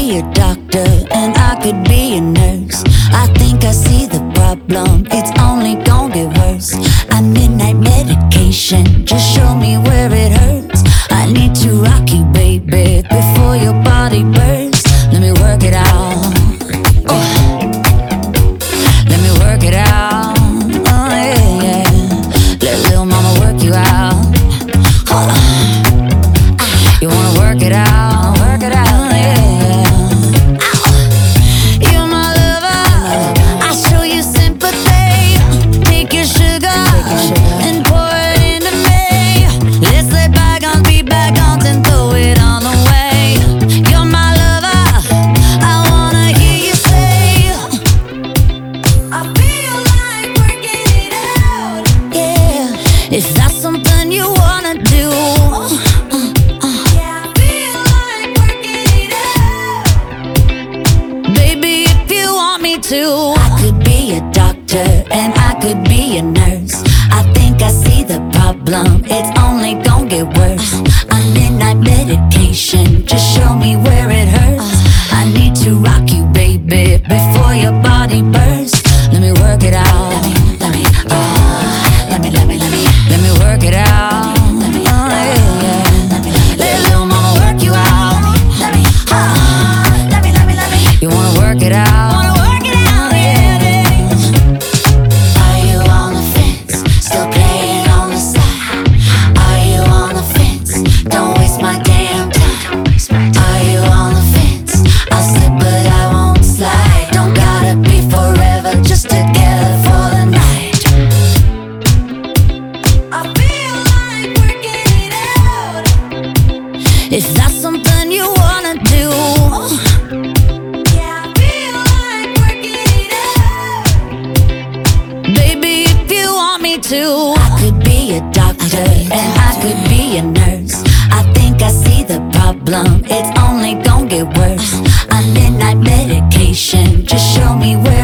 be a doctor and I could be a nurse. I think I see the problem, it's only gonna get worse. I midnight medication, just show me where it hurts. I need to rock you, baby, before your body bursts. Let me work it out. Let me work it out. Oh yeah, yeah. Let little mama work you out. Hold on. You wanna work it out? Work it out. Yeah, yeah. You're my lover. I show you sympathy. Take your sugar and pour it into me. Let's let bygones be bygones and throw it all away. You're my lover. I wanna hear you say, I feel like working it out. Yeah, is that something you wanna do? Yeah, I feel like working it out. Baby, if you want me to, I could be a doctor and I could be a nurse. I think I see the problem, it's only gonna get worse. I'm midnight medication, just show me where it hurts. I need to rock you, baby, before your body bursts. Let me work it out. Let me work it out. Oh, yeah, yeah. Let little mama work you out. You wanna work it out? Are you on the fence? Still playing on the side? Are you on the fence? Don't waste my damn time. Are you on the fence? I'll slip but I won't slide. Don't gotta be forever, just together for the night. I feel like working it out. Is that something you wanna do? Yeah, I feel like working it out. Baby, if you want me to, I could be a doctor and I could be a nurse. I think I see the problem, it's only gonna get worse. I'm midnight medication, just show me where